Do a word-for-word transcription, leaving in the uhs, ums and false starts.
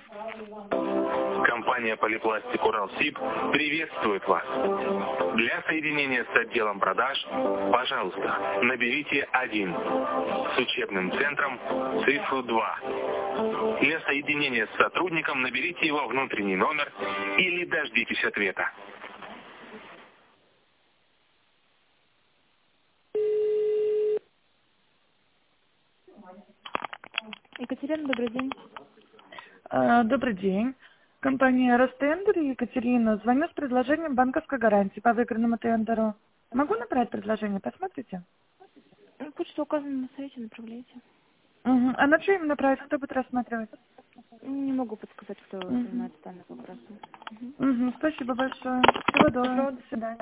Компания «Полипластик Уралсиб» приветствует вас. Для соединения с отделом продаж, пожалуйста, наберите один. С учебным центром цифру два. Для соединения с сотрудником наберите его внутренний номер или дождитесь ответа. Екатерина, добрый день. А, Добрый день. Компания Ростендер, Екатерина. Звоню с предложением банковской гарантии по выигранному тендеру. Могу набрать предложение? Посмотрите. Почта указана на сайте, направляйте. Угу. А на что именно проект? Кто будет рассматривать? Не могу подсказать, кто Угу. занимается данным вопросом. Угу. Угу. Спасибо большое. Всего доброго. До свидания.